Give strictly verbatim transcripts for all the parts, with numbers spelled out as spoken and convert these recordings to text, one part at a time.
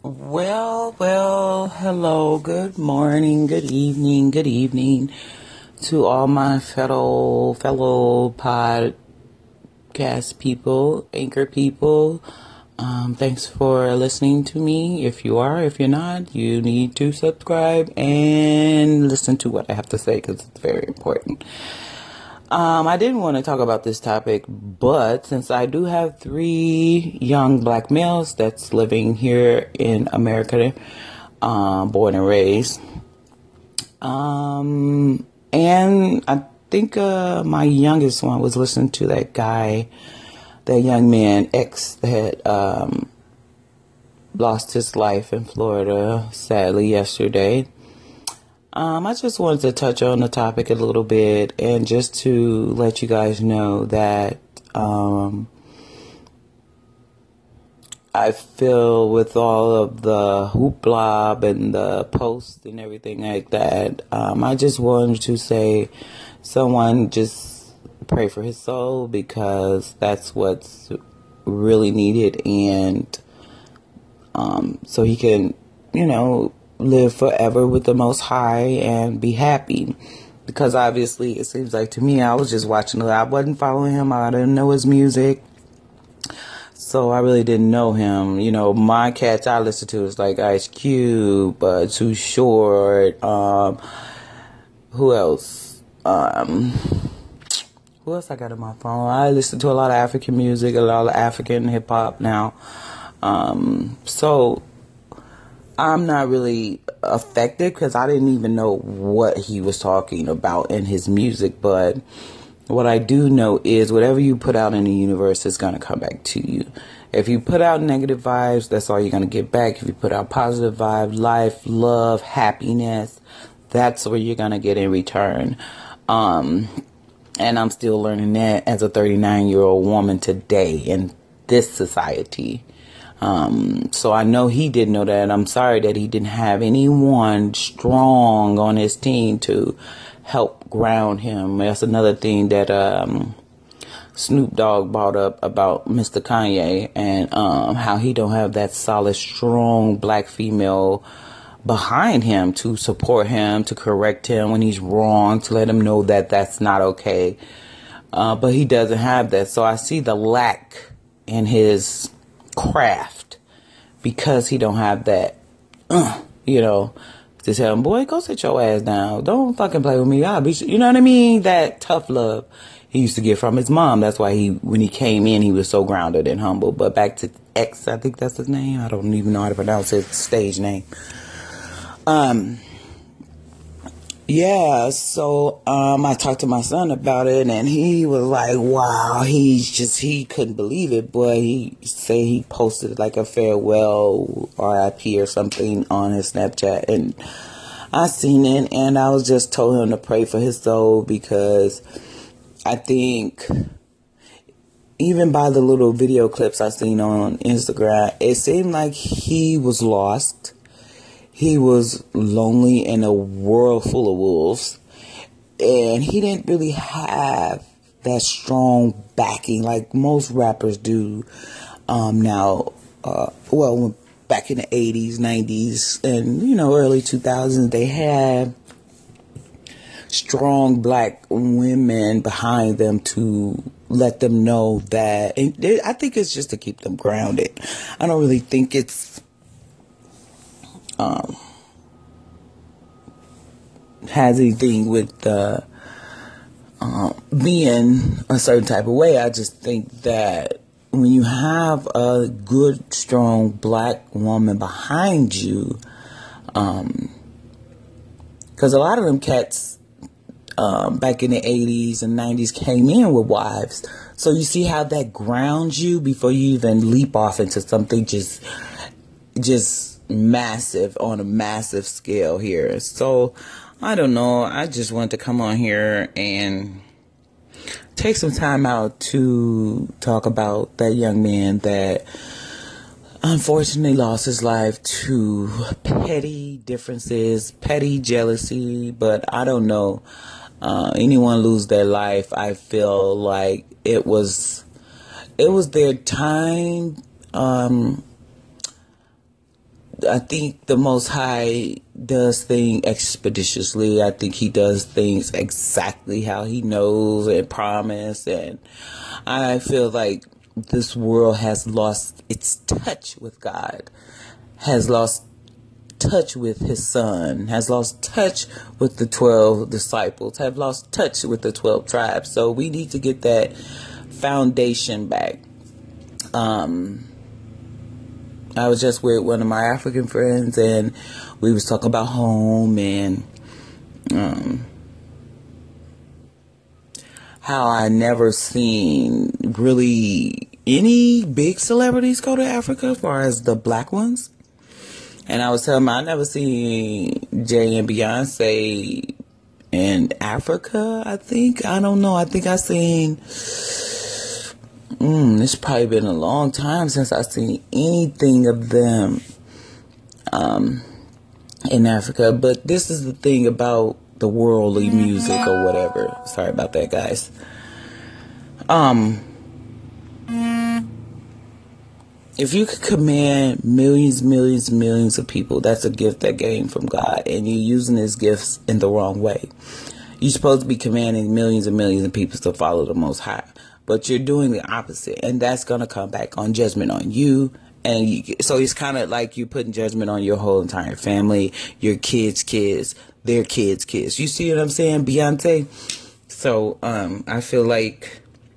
Well, well, hello, good morning, good evening, good evening to all my fellow fellow podcast people, anchor people. Um, thanks for listening to me. If you are, if you're not, you need to subscribe and listen to what I have to say because it's very important. Um, I didn't want to talk about this topic, but since I do have three young black males that's living here in America, um, born and raised, um, and I think uh, my youngest one was listening to that guy, that young man, X, that um, lost his life in Florida, sadly, yesterday. Um, I just wanted to touch on the topic a little bit and just to let you guys know that um, I feel with all of the hoopla and the posts and everything like that, um, I just wanted to say someone just pray for his soul because that's what's really needed, and um, so he can, you know, live forever with the Most High and be happy. Because obviously it seems like to me, I was just watching it. I wasn't following him. I didn't know his music. So I really didn't know him. You know, my cats I listen to is like Ice Cube, uh, Too Short, um, who else? Um, who else I got on my phone? I listen to a lot of African music, a lot of African hip hop now. Um, so I'm not really affected because I didn't even know what he was talking about in his music. But what I do know is whatever you put out in the universe is going to come back to you. If you put out negative vibes, that's all you're going to get back. If you put out positive vibes, life, love, happiness, that's what you're going to get in return. Um, and I'm still learning that as a thirty-nine-year-old woman today in this society. Um, so I know he didn't know that. I'm sorry that he didn't have anyone strong on his team to help ground him. That's another thing that um, Snoop Dogg brought up about Mister Kanye and um, how he don't have that solid, strong black female behind him to support him, to correct him when he's wrong, to let him know that that's not okay. Uh, but he doesn't have that. So I see the lack in his craft because he don't have that, uh, you know, to tell him, boy, go sit your ass down. Don't fucking play with me. I'll be, you know what I mean? That tough love he used to get from his mom. That's why he, when he came in, he was so grounded and humble. But back to X, I think that's his name. I don't even know how to pronounce his stage name. Um, Yeah, so um, I talked to my son about it, and he was like, wow, he's just, he couldn't believe it, but he said he posted like a farewell R I P or something on his Snapchat, and I seen it, and I was just told him to pray for his soul, because I think even by the little video clips I seen on Instagram, it seemed like he was lost. He was lonely in a world full of wolves, and he didn't really have that strong backing like most rappers do um, now. Uh, well, back in the eighties, nineties, and, you know, early two thousands, they had strong black women behind them to let them know that. And they, I think it's just to keep them grounded. I don't really think it's Um, has anything with uh, uh, being a certain type of way. I just think that when you have a good, strong black woman behind you, um, because a lot of them cats um, back in the eighties and nineties came in with wives. So you see how that grounds you before you even leap off into something just, just massive on a massive scale here. So I don't know. I just wanted to come on here and take some time out to talk about that young man that unfortunately lost his life to petty differences, petty jealousy. But I don't know. Uh, anyone lose their life, I feel like it was, it was their time. Um, I think the Most High does things expeditiously. I think he does things exactly how he knows and promised. And I feel like this world has lost its touch with God, has lost touch with his son, has lost touch with the twelve disciples, have lost touch with the twelve tribes. So we need to get that foundation back. Um, I was just with one of my African friends, and we was talking about home and um, how I never seen really any big celebrities go to Africa as far as the black ones. And I was telling him I never seen Jay and Beyonce in Africa, I think. I don't know. I think I seen... Mm, it's probably been a long time since I've seen anything of them um, in Africa. But this is the thing about the worldly music or whatever. Sorry about that, guys. Um, if you could command millions, millions, millions of people, that's a gift that came from God. And you're using these gifts in the wrong way. You're supposed to be commanding millions and millions of people to follow the Most High. But you're doing the opposite, and that's going to come back on judgment on you. And you, so it's kind of like you're putting judgment on your whole entire family, your kids' kids, their kids' kids. You see what I'm saying, Beyonce? So um, I feel like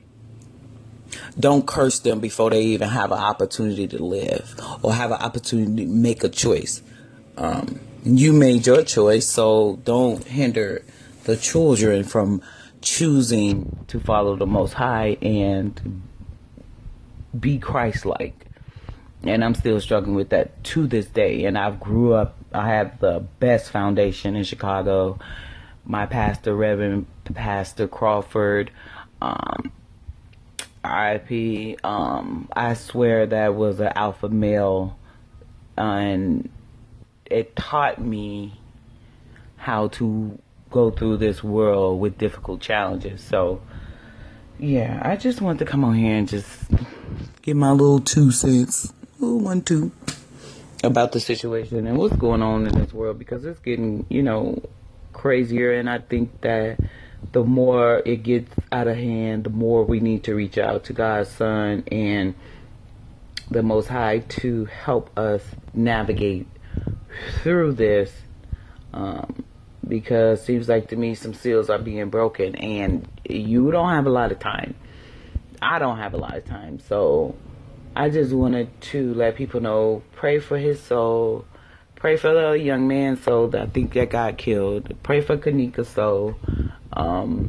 don't curse them before they even have an opportunity to live or have an opportunity to make a choice. Um, you made your choice, so don't hinder the children from choosing to follow the Most High and be Christ-like. And I'm still struggling with that to this day. And I've grew up, I have the best foundation in Chicago. My pastor, Reverend Pastor Crawford, um, R I P, um, I swear that was an alpha male, and it taught me how to go through this world with difficult challenges. So yeah, I just want to come on here and just give my little two cents, little one two, about the situation and what's going on in this world, because it's getting, you know, crazier. And I think that the more it gets out of hand, the more we need to reach out to God's Son and the Most High to help us navigate through this. Um, because it seems like to me some seals are being broken, and you don't have a lot of time. I don't have a lot of time. So I just wanted to let people know, pray for his soul. Pray for the young man's soul that I think that got killed. Pray for Kanika's soul. Um,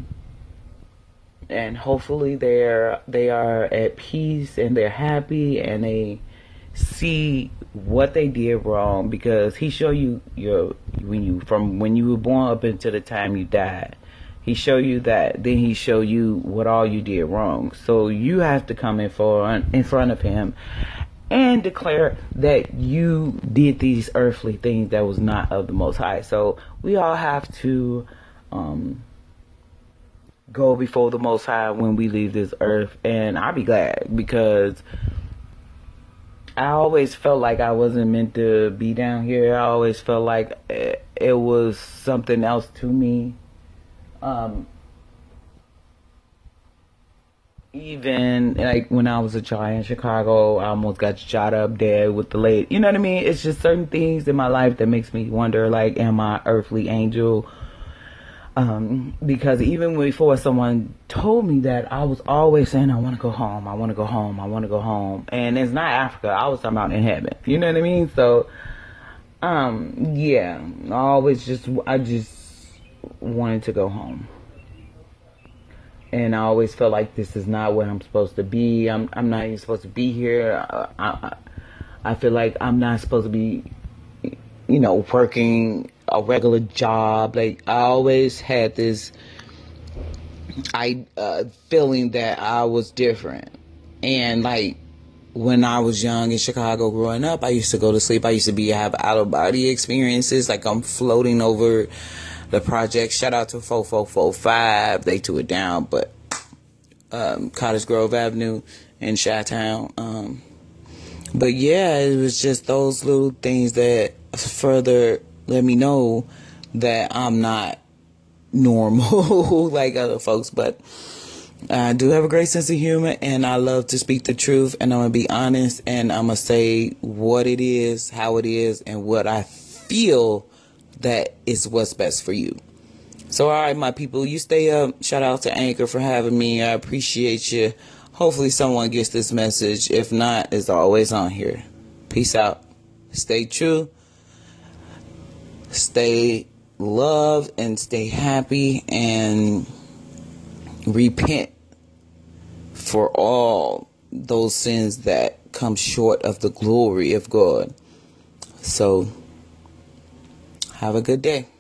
and hopefully they're, they are at peace and they're happy and they see what they did wrong, because he showed you your when you from when you were born up until the time you died. He showed you that, then he showed you what all you did wrong. So you have to come in for in front of him and declare that you did these earthly things that was not of the Most High. So we all have to um, go before the Most High when we leave this earth, and I'll be glad, because I always felt like I wasn't meant to be down here. I always felt like it was something else to me. Um, even like when I was a child in Chicago, I almost got shot up there with the lady. You know what I mean? It's just certain things in my life that makes me wonder, like, am I earthly angel? Um, because even before someone told me that, I was always saying, I want to go home, I want to go home, I want to go home. And it's not Africa. I was talking about in heaven. You know what I mean? So, um, yeah, I always just, I just wanted to go home. And I always felt like this is not where I'm supposed to be. I'm, I'm not even supposed to be here. I, I, I feel like I'm not supposed to be, you know, working a regular job. Like, I always had this I uh, feeling that I was different. And like when I was young in Chicago growing up, I used to go to sleep. I used to be have out of body experiences, like I'm floating over the project. Shout out to four four four five. They tore it down, but um, Cottage Grove Avenue in Chi-Town. Um, But yeah, it was just those little things that further let me know that I'm not normal like other folks. But I do have a great sense of humor, and I love to speak the truth, and I'm going to be honest, and I'm going to say what it is, how it is, and what I feel that is what's best for you. So, all right, my people, you stay up. Shout out to Anchor for having me. I appreciate you. Hopefully someone gets this message. If not, it's always on here. Peace out. Stay true. Stay loved and stay happy, and repent for all those sins that come short of the glory of God. So, have a good day.